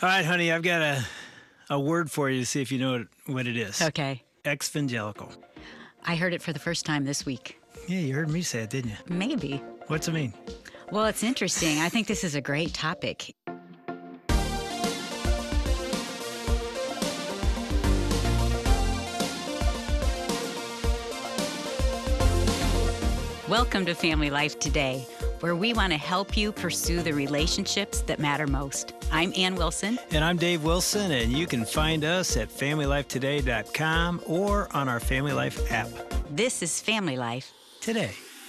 All right, honey, I've got a word for you to see if you know what it is. Okay. Evangelical. I heard it for the first time this week. Yeah, you heard me say it, didn't you? Maybe. What's it mean? Well, it's interesting. I think this is a great topic. Welcome to Family Life Today, where we want to help you pursue the relationships that matter most. I'm Ann Wilson. And I'm Dave Wilson, and you can find us at FamilyLifeToday.com or on our Family Life app. This is Family Life Today.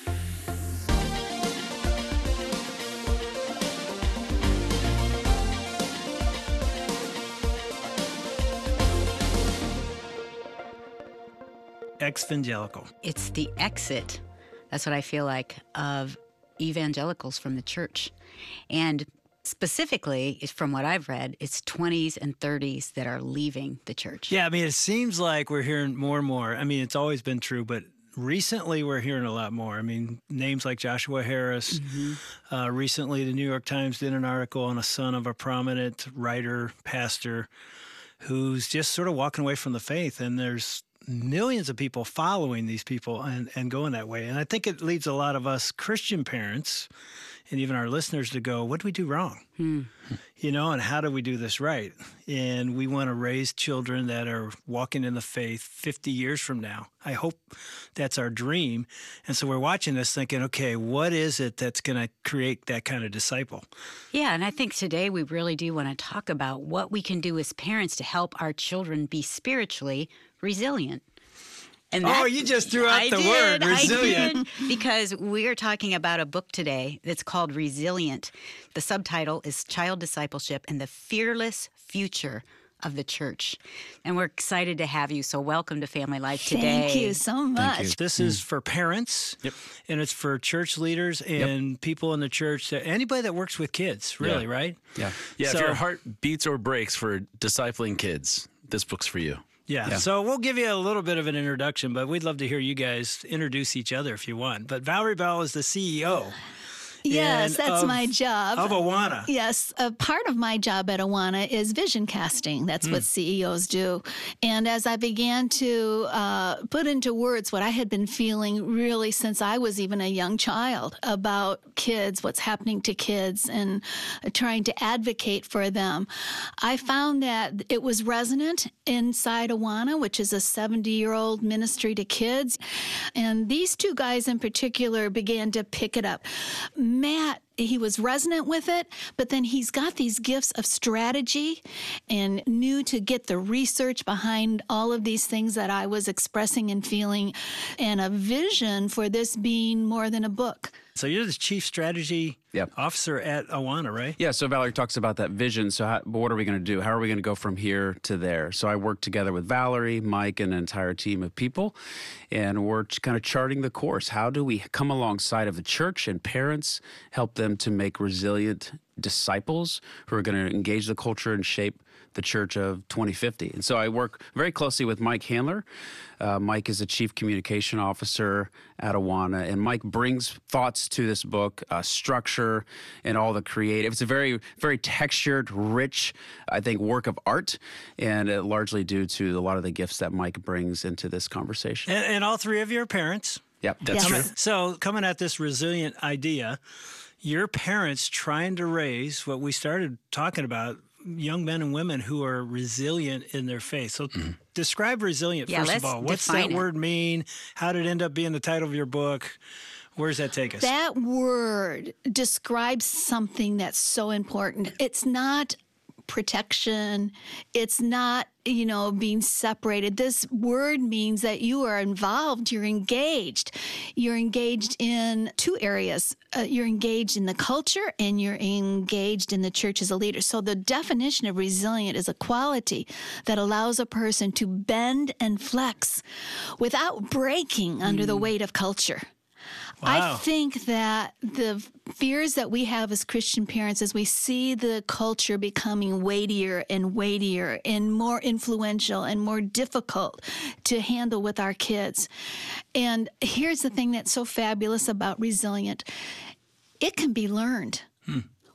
Evangelical. It's the exit, that's what I feel like, of evangelicals from the church. And specifically, from what I've read, it's 20s and 30s that are leaving the church. Yeah, I mean, it seems like we're hearing more and more. I mean, it's always been true, but recently we're hearing a lot more. I mean, names like Joshua Harris. Recently, the New York Times did an article on a son of a prominent writer, pastor, who's just sort of walking away from the faith. And there's millions of people following these people and going that way. And I think it leads a lot of us Christian parents and even our listeners to go, what do we do wrong? You know, and how do we do this right? And we want to raise children that are walking in the faith 50 years from now. I hope that's our dream. And so we're watching this thinking, okay, what is it that's going to create that kind of disciple? Yeah, and I think today we really do want to talk about what we can do as parents to help our children be spiritually resilient. And you just threw out the word, resilient. I did, because we're talking about a book today that's called Resilient. The subtitle is Child Discipleship and the Fearless Future of the Church. And we're excited to have you, so welcome to Family Life Today. Thank you so much. Thank you. This is for parents, and it's for church leaders and people in the church, anybody that works with kids, really, right? Yeah. So, if your heart beats or breaks for discipling kids, this book's for you. Yeah, so we'll give you a little bit of an introduction, but we'd love to hear you guys introduce each other if you want. But Valerie Bell is the CEO. Yes, that's my job. Of Awana. Yes, a part of my job at Awana is vision casting. That's what CEOs do. And as I began to put into words what I had been feeling really since I was even a young child about kids, what's happening to kids, and trying to advocate for them, I found that it was resonant inside Awana, which is a 70-year-old ministry to kids. And these two guys in particular began to pick it up. Matt, he was resonant with it, but then he's got these gifts of strategy and knew to get the research behind all of these things that I was expressing and feeling, and a vision for this being more than a book. So you're the chief strategy officer at Awana, right? Yeah, so Valerie talks about that vision. So what are we going to do? How are we going to go from here to there? So I work together with Valerie, Mike, and an entire team of people, and we're kind of charting the course. How do we come alongside of the church and parents, help them to make resilient disciples who are going to engage the culture and shape the church of 2050. And so I work very closely with Mike Handler. Mike is the chief communication officer at Awana, and Mike brings thoughts to this book, structure and all the creative. It's a very, very textured, rich, I think, work of art, and largely due to a lot of the gifts that Mike brings into this conversation. And all three of you are parents. Yep, that's true. So coming at this resilient idea, your parents trying to raise what we started talking about, young men and women who are resilient in their faith. So describe resilient, first of all. What's that word mean? How did it end up being the title of your book? Where does that take us? That word describes something that's so important. It's not protection. It's not, being separated. This word means that you are involved, you're engaged. You're engaged in two areas. You're engaged in the culture and you're engaged in the church as a leader. So the definition of resilient is a quality that allows a person to bend and flex without breaking under the weight of culture. Wow. I think that the fears that we have as Christian parents as we see the culture becoming weightier and more influential and more difficult to handle with our kids. And here's the thing that's so fabulous about resilient. It can be learned.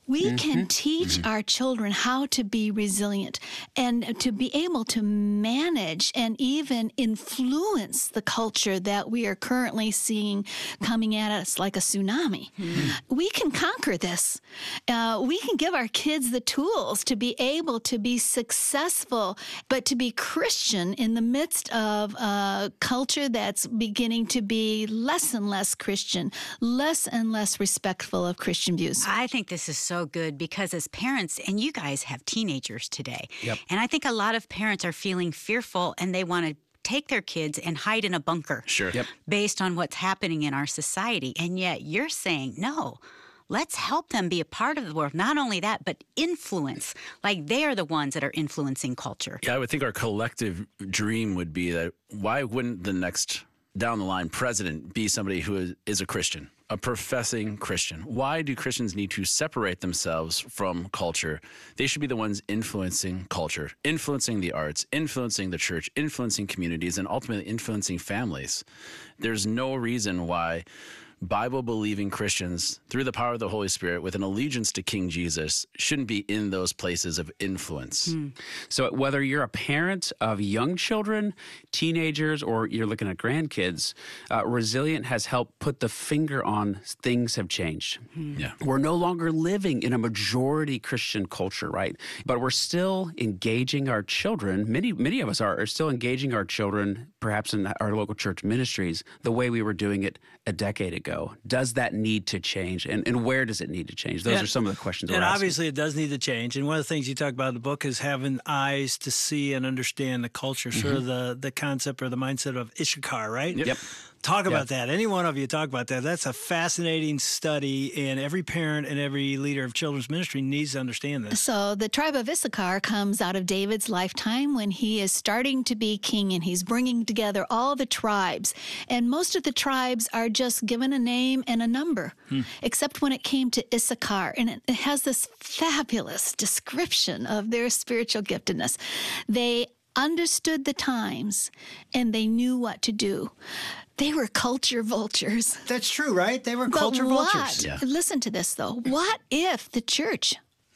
We can teach our children how to be resilient and to be able to manage and even influence the culture that we are currently seeing coming at us like a tsunami. We can conquer this. We can give our kids the tools to be able to be successful, but to be Christian in the midst of a culture that's beginning to be less and less Christian, less and less respectful of Christian views. I think this is so good because as parents, and you guys have teenagers today, and I think a lot of parents are feeling fearful and they want to take their kids and hide in a bunker based on what's happening in our society. And yet you're saying, no, let's help them be a part of the world. Not only that, but influence. Like they are the ones that are influencing culture. Yeah, I would think our collective dream would be that why wouldn't the next down the line president be somebody who is a Christian, a professing Christian? Why do Christians need to separate themselves from culture? They should be the ones influencing culture, influencing the arts, influencing the church, influencing communities, and ultimately influencing families. There's no reason why Bible-believing Christians, through the power of the Holy Spirit, with an allegiance to King Jesus, shouldn't be in those places of influence. So whether you're a parent of young children, teenagers, or you're looking at grandkids, Resilient has helped put the finger on things have changed. Yeah. We're no longer living in a majority Christian culture, right? But we're still engaging our children. Many of us are still engaging our children, perhaps in our local church ministries, the way we were doing it a decade ago. Does that need to change? And where does it need to change? Those are some of the questions we're asking. And obviously it does need to change. And one of the things you talk about in the book is having eyes to see and understand the culture, sort of the concept or the mindset of Issachar, right? Yep. Talk about that. Any one of you talk about that. That's a fascinating study, and every parent and every leader of children's ministry needs to understand this. So the tribe of Issachar comes out of David's lifetime when he is starting to be king, and he's bringing together all the tribes. And most of the tribes are just given a name and a number, except when it came to Issachar. And it has this fabulous description of their spiritual giftedness. They understood the times, and they knew what to do. They were culture vultures. That's true, right? They were culture vultures. Yeah. Listen to this, though. What if the church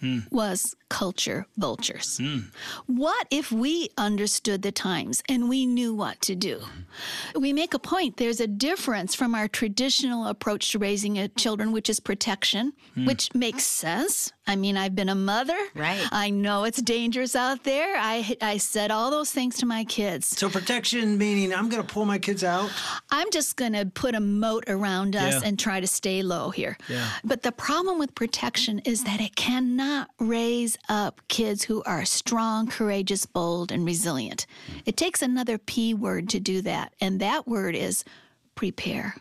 was culture vultures? What if we understood the times and we knew what to do? We make a point. There's a difference from our traditional approach to raising children, which is protection, which makes sense. I mean, I've been a mother. Right. I know it's dangerous out there. I said all those things to my kids. So protection meaning I'm going to pull my kids out? I'm just going to put a moat around us and try to stay low here. Yeah. But the problem with protection is that it cannot raise up kids who are strong, courageous, bold, and resilient. It takes another P word to do that, and that word is prepare.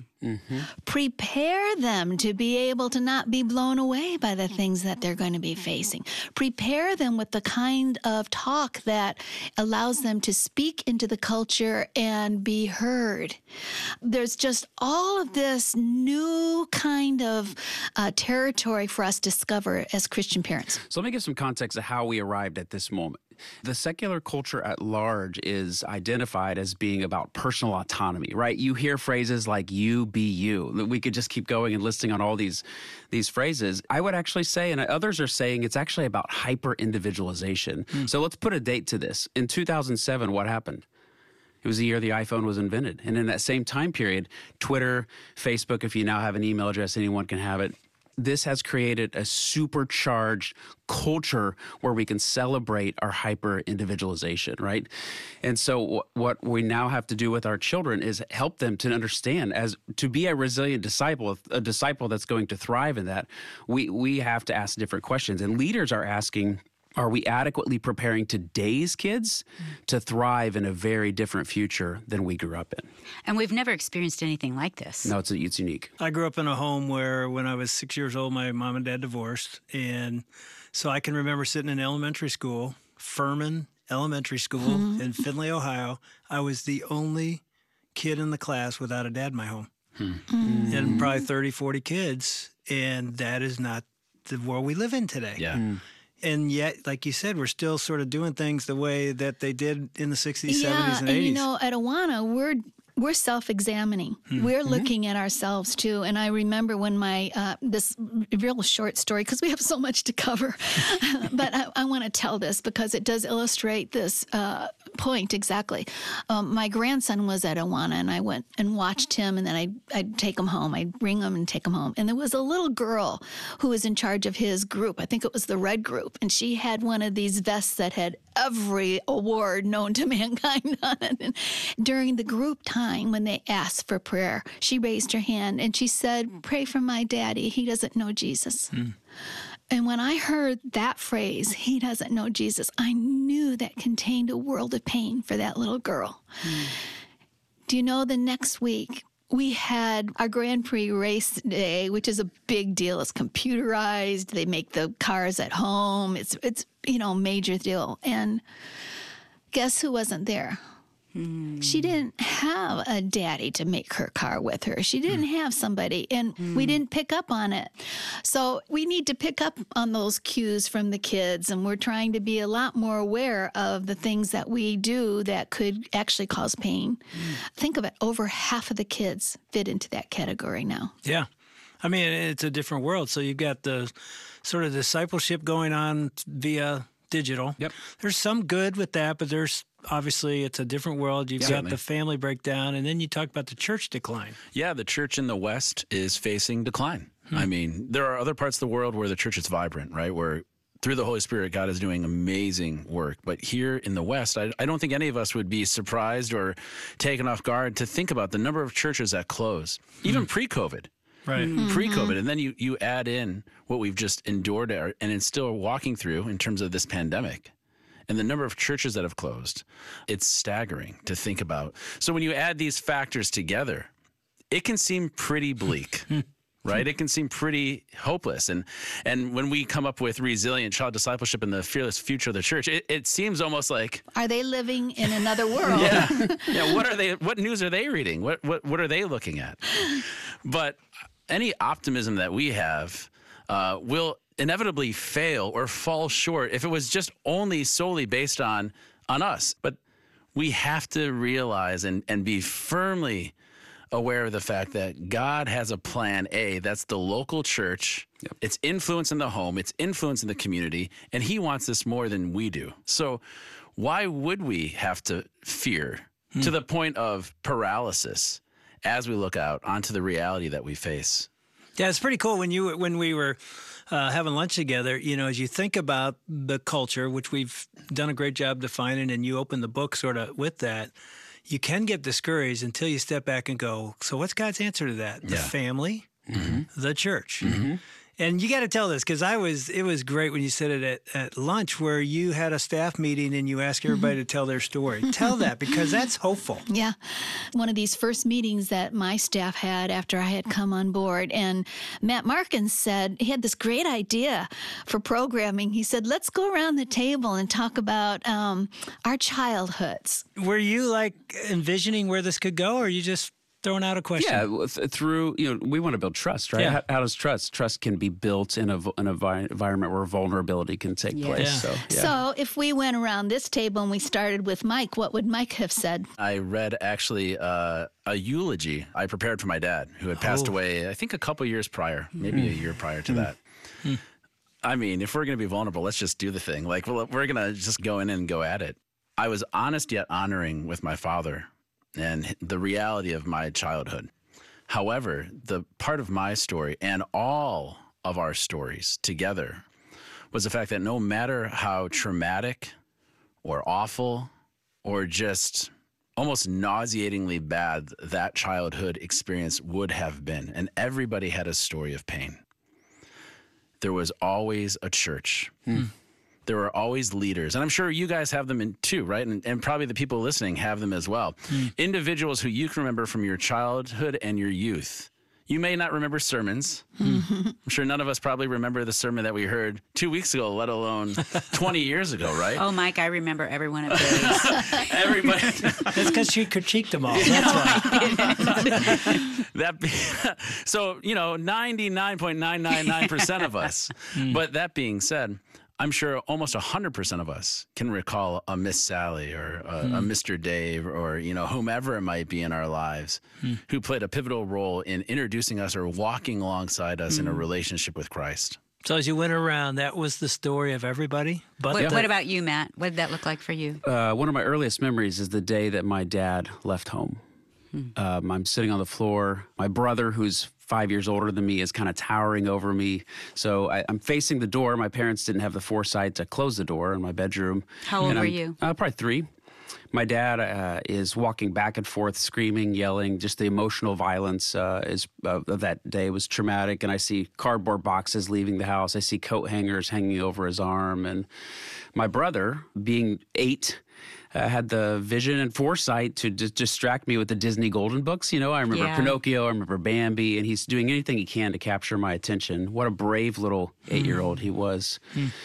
Prepare them to be able to not be blown away by the things that they're going to be facing. Prepare them with the kind of talk that allows them to speak into the culture and be heard. There's just all of this new kind of territory for us to discover as Christian parents. So let me give some context of how we arrived at this moment. The secular culture at large is identified as being about personal autonomy, right? You hear phrases like you be you. We could just keep going and listing on all these phrases. I would actually say, and others are saying, it's actually about hyper-individualization. So let's put a date to this. In 2007, what happened? It was the year the iPhone was invented. And in that same time period, Twitter, Facebook, if you now have an email address, anyone can have it. This has created a supercharged culture where we can celebrate our hyper-individualization, right? And so what we now have to do with our children is help them to understand, as to be a resilient disciple, a disciple that's going to thrive in that, we have to ask different questions. And leaders are asking, are we adequately preparing today's kids to thrive in a very different future than we grew up in? And we've never experienced anything like this. No, it's unique. I grew up in a home where when I was 6 years old, my mom and dad divorced. And so I can remember sitting in elementary school, Furman Elementary School in Findlay, Ohio. I was the only kid in the class without a dad in my home. And probably 30, 40 kids. And that is not the world we live in today. Yeah. And yet, like you said, we're still sort of doing things the way that they did in the 60s, 70s, and 80s. And you know, at Awana, we're self-examining. We're looking at ourselves too. And I remember when my this real short story, because we have so much to cover, but I want to tell this because it does illustrate this point exactly. My grandson was at Awana, and I went and watched him, and then I'd take him home. I'd bring him and take him home. And there was a little girl who was in charge of his group. I think it was the Red Group. And she had one of these vests that had every award known to mankind on it. And during the group time, when they asked for prayer, she raised her hand and she said, "Pray for my daddy. He doesn't know Jesus." And when I heard that phrase, "He doesn't know Jesus," I knew that contained a world of pain for that little girl. Do you know the next week, we had our Grand Prix race day, which is a big deal. It's computerized. They make the cars at home. It's major deal. And guess who wasn't there? She didn't have a daddy to make her car with her. She didn't have somebody, and we didn't pick up on it. So we need to pick up on those cues from the kids, and we're trying to be a lot more aware of the things that we do that could actually cause pain. Think of it, over half of the kids fit into that category now. Yeah. I mean, it's a different world. So you've got the sort of discipleship going on via digital. Yep. There's some good with that, but there's obviously it's a different world. You've got the family breakdown, and then you talk about the church decline. Yeah, the church in the West is facing decline. I mean, there are other parts of the world where the church is vibrant, right? Where through the Holy Spirit, God is doing amazing work. But here in the West, I don't think any of us would be surprised or taken off guard to think about the number of churches that close, even pre-COVID. Right. Pre-COVID. And then you add in what we've just endured and it's still walking through in terms of this pandemic. And the number of churches that have closed, it's staggering to think about. So when you add these factors together, it can seem pretty bleak, right? It can seem pretty hopeless. And when we come up with resilient child discipleship and the fearless future of the church, it seems almost like, are they living in another world? yeah. What news are they reading? What are they looking at? But any optimism that we have will inevitably fail or fall short if it was just only solely based on us. But we have to realize and be firmly aware of the fact that God has a plan A, that's the local church. Yep. It's influence in the home, it's influence in the community, and he wants this more than we do. So why would we have to fear to the point of paralysis as we look out onto the reality that we face? Yeah, it's pretty cool when we were having lunch together, as you think about the culture, which we've done a great job defining, and you open the book sort of with that, you can get discouraged until you step back and go, so what's God's answer to that? The family, the church. And you got to tell this, because it was great when you said it at lunch, where you had a staff meeting and you asked everybody to tell their story. Tell that, because that's hopeful. Yeah. One of these first meetings that my staff had after I had come on board, and Matt Markins said, he had this great idea for programming. He said, let's go around the table and talk about our childhoods. Were you envisioning where this could go, or you just throwing out a question? Yeah, through, we want to build trust, right? Yeah. How does trust? Trust can be built in an environment where vulnerability can take place. Yeah. So if we went around this table and we started with Mike, what would Mike have said? I read actually a eulogy I prepared for my dad, who had passed away, I think a couple years prior, maybe a year prior to that. I mean, if we're going to be vulnerable, let's just do the thing. We're going to just go in and go at it. I was honest yet honoring with my father and the reality of my childhood. However, the part of my story and all of our stories together was the fact that no matter how traumatic or awful or just almost nauseatingly bad that childhood experience would have been, and everybody had a story of pain, there was always a church. There were always leaders. And I'm sure you guys have them too, right? And probably the people listening have them as well. Individuals who you can remember from your childhood and your youth. You may not remember sermons. I'm sure none of us probably remember the sermon that we heard 2 weeks ago, let alone 20 years ago, right? Oh, Mike, I remember every one of those. Everybody. That's because she critiqued them all. That's why. So, 99.999% of us. But that being said, I'm sure almost 100% of us can recall a Miss Sally or a Mr. Dave or, whomever it might be in our lives who played a pivotal role in introducing us or walking alongside us in a relationship with Christ. So as you went around, that was the story of everybody? But What about you, Matt? What did that look like for you? One of my earliest memories is the day that my dad left home. I'm sitting on the floor. My brother, who's 5 years older than me, is kind of towering over me. So I'm facing the door. My parents didn't have the foresight to close the door in my bedroom. How old were you? Probably 3. My dad is walking back and forth, screaming, yelling. Just the emotional violence of that day was traumatic. And I see cardboard boxes leaving the house. I see coat hangers hanging over his arm. And my brother, being 8, had the vision and foresight to distract me with the Disney Golden Books. I remember Pinocchio, I remember Bambi, and he's doing anything he can to capture my attention. What a brave little 8-year-old he was.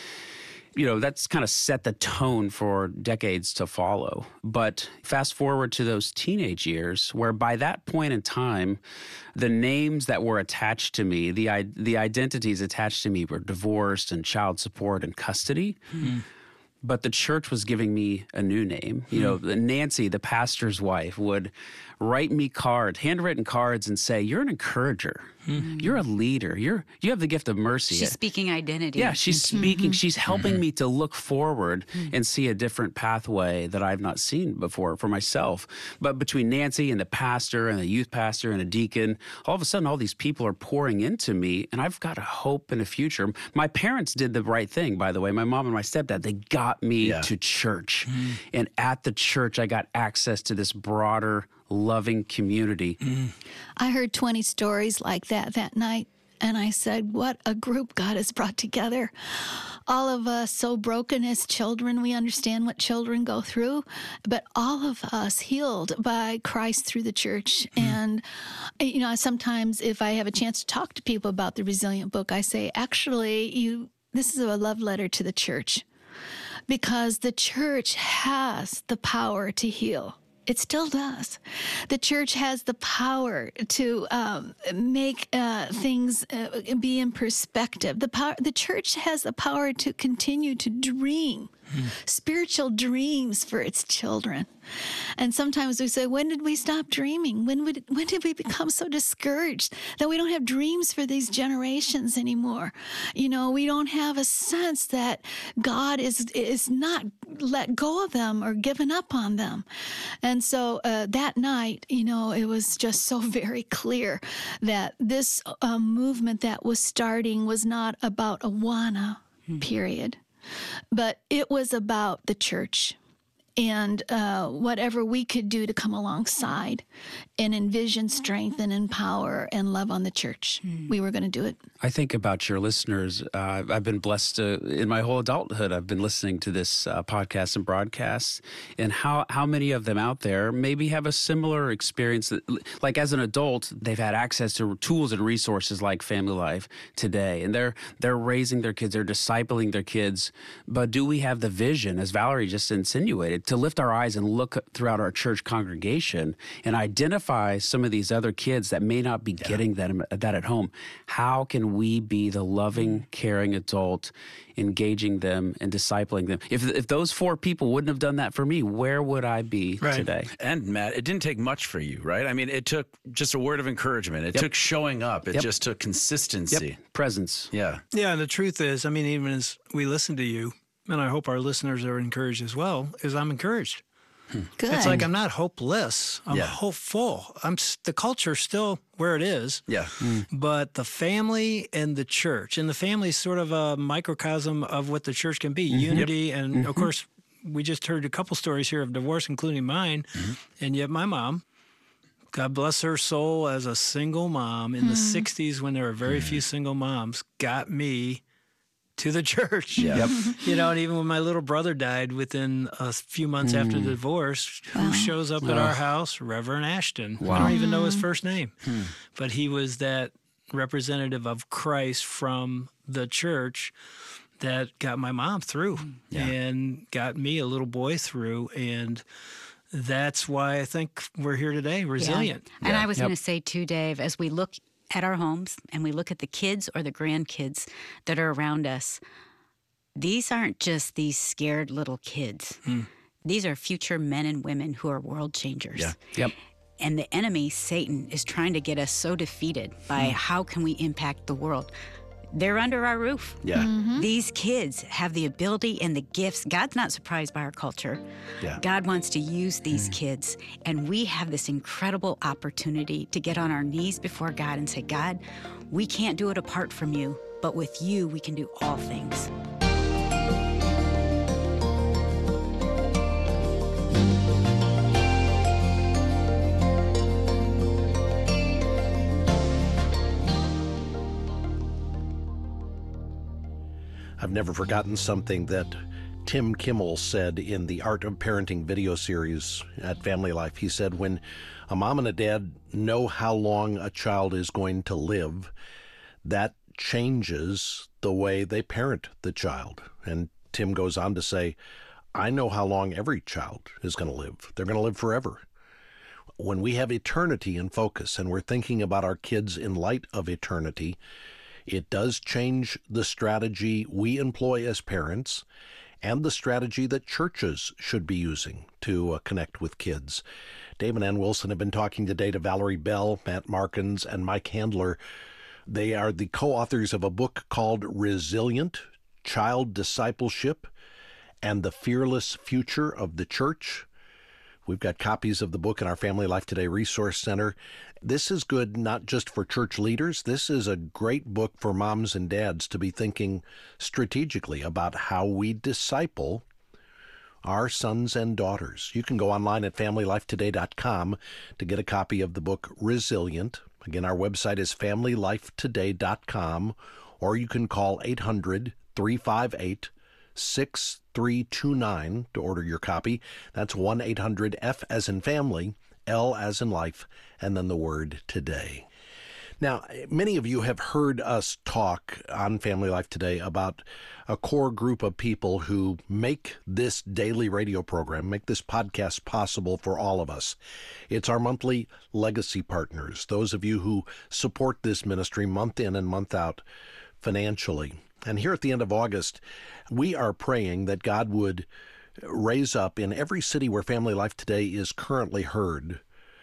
That's kind of set the tone for decades to follow. But fast forward to those teenage years, where by that point in time, the names that were attached to me, the identities attached to me were divorced and child support and custody. But the church was giving me a new name. Nancy, the pastor's wife, would write me cards, handwritten cards, and say, "You're an encourager. You're a leader. You have the gift of mercy." She's speaking identity. Yeah, she's speaking. She's helping me to look forward and see a different pathway that I've not seen before for myself. But between Nancy and the pastor and the youth pastor and a deacon, all of a sudden, all these people are pouring into me, and I've got a hope and a future. My parents did the right thing, by the way. My mom and my stepdad, they got me to church. And at the church, I got access to this broader, loving community. I heard 20 stories like that night, and I said, what a group God has brought together. All of us so broken as children, we understand what children go through, but all of us healed by Christ through the church. And, sometimes if I have a chance to talk to people about the Resilient book, I say, actually, this is a love letter to the church, because the church has the power to heal. It still does. The church has the power to make things be in perspective. The church has the power to continue to dream spiritual dreams for its children. And sometimes we say, when did we stop dreaming? When did we become so discouraged that we don't have dreams for these generations anymore? We don't have a sense that God is not let go of them or given up on them. And so that night, it was just so very clear that this movement that was starting was not about Awana, period. But it was about the church and whatever we could do to come alongside and envision, strengthen, empower, and love on the church. We were going to do it. I think about your listeners. I've been blessed in my whole adulthood. I've been listening to this podcast and broadcasts, and how many of them out there maybe have a similar experience. Like as an adult, they've had access to tools and resources like Family Life today, and they're raising their kids, they're discipling their kids. But do we have the vision, as Valerie just insinuated, to lift our eyes and look throughout our church congregation and identify some of these other kids that may not be getting that at home? How can we be the loving, caring adult, engaging them and discipling them? If those 4 people wouldn't have done that for me, where would I be today? And Matt, it didn't take much for you, right? I mean, it took just a word of encouragement. It took showing up. It just took consistency. Presence. Yeah. Yeah, and the truth is, even as we listen to you, and I hope our listeners are encouraged as well, is I'm encouraged. Good. It's like I'm not hopeless. I'm hopeful. The culture's still where it is. Yeah. But the family and the church, and the family is sort of a microcosm of what the church can be. Unity, and of course, we just heard a couple stories here of divorce, including mine, and yet my mom, God bless her soul, as a single mom in the 60s when there were very few single moms, got me to the church. Yep. And even when my little brother died within a few months after the divorce, who shows up at our house? Reverend Ashton. I don't even know his first name. But he was that representative of Christ from the church that got my mom through and got me, a little boy, through. And that's why I think we're here today, resilient. Yeah. And I was going to say too, Dave, as we look at our homes and we look at the kids or the grandkids that are around us, these aren't just these scared little kids. These are future men and women who are world changers. Yeah. Yep. And the enemy, Satan, is trying to get us so defeated by how can we impact the world. They're under our roof. Yeah. These kids have the ability and the gifts. God's not surprised by our culture. Yeah. God wants to use these kids. And we have this incredible opportunity to get on our knees before God and say, God, we can't do it apart from you, but with you, we can do all things. I've never forgotten something that Tim Kimmel said in the Art of Parenting video series at Family Life. He said, when a mom and a dad know how long a child is going to live, that changes the way they parent the child. And Tim goes on to say, I know how long every child is going to live. They're going to live forever. When we have eternity in focus and we're thinking about our kids in light of eternity, it does change the strategy we employ as parents and the strategy that churches should be using to connect with kids. Dave and Ann Wilson have been talking today to Valerie Bell, Matt Markins, and Mike Handler. They are the co-authors of a book called Resilient: Child Discipleship and the Fearless Future of the Church. We've got copies of the book in our Family Life Today Resource Center. This is good not just for church leaders. This is a great book for moms and dads to be thinking strategically about how we disciple our sons and daughters. You can go online at FamilyLifeToday.com to get a copy of the book Resilient. Again, our website is FamilyLifeToday.com, or you can call 800-358-6329 to order your copy. That's 1-800-F as in family, L as in life, and then the word today. Now, many of you have heard us talk on Family Life Today about a core group of people who make this daily radio program, make this podcast possible for all of us. It's our monthly legacy partners, those of you who support this ministry month in and month out financially. And here at the end of August, we are praying that God would raise up in every city where Family Life Today is currently heard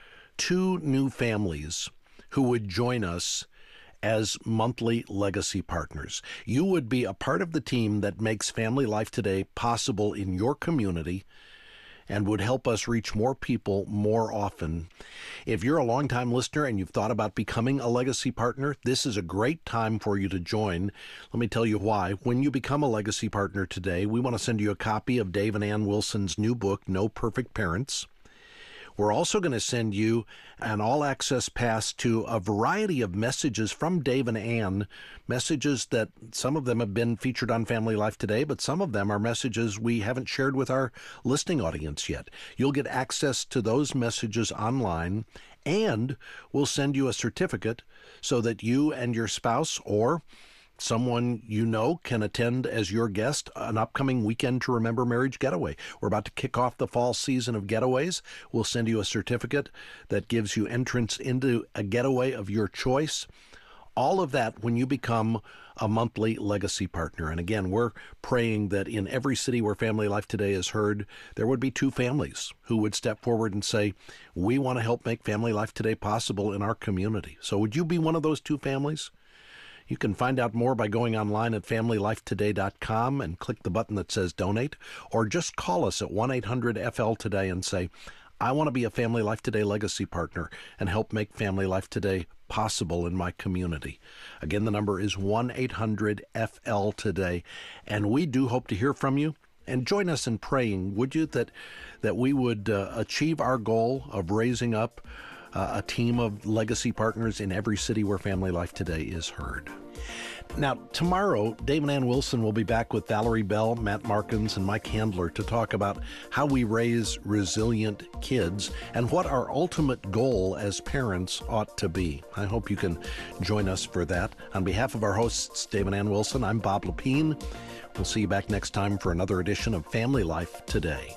2 new families who would join us as monthly legacy partners. You would be a part of the team that makes Family Life Today possible in your community and would help us reach more people more often. If you're a longtime listener and you've thought about becoming a legacy partner, this is a great time for you to join. Let me tell you why. When you become a legacy partner today, we want to send you a copy of Dave and Ann Wilson's new book, No Perfect Parents. We're also going to send you an all-access pass to a variety of messages from Dave and Ann, messages that some of them have been featured on Family Life Today, but some of them are messages we haven't shared with our listening audience yet. You'll get access to those messages online, and we'll send you a certificate so that you and your spouse or someone you know can attend as your guest an upcoming Weekend to Remember Marriage getaway. We're about to kick off the fall season of getaways. We'll send you a certificate that gives you entrance into a getaway of your choice. All of that when you become a monthly legacy partner. And again, we're praying that in every city where Family Life Today is heard, there would be 2 families who would step forward and say, we want to help make Family Life Today possible in our community. So would you be one of those 2 families? You can find out more by going online at FamilyLifeToday.com and click the button that says Donate, or just call us at 1-800-FL-TODAY and say, I want to be a Family Life Today legacy partner and help make Family Life Today possible in my community. Again, the number is 1-800-FL-TODAY, and we do hope to hear from you. And join us in praying, would you, that we would achieve our goal of raising up a team of legacy partners in every city where Family Life Today is heard. Now, tomorrow, Dave and Ann Wilson will be back with Valerie Bell, Matt Markins, and Mike Handler to talk about how we raise resilient kids and what our ultimate goal as parents ought to be. I hope you can join us for that. On behalf of our hosts, Dave and Ann Wilson, I'm Bob Lepine. We'll see you back next time for another edition of Family Life Today.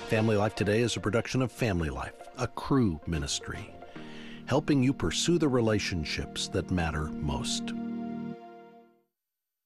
Family Life Today is a production of Family Life, a Cru ministry, helping you pursue the relationships that matter most.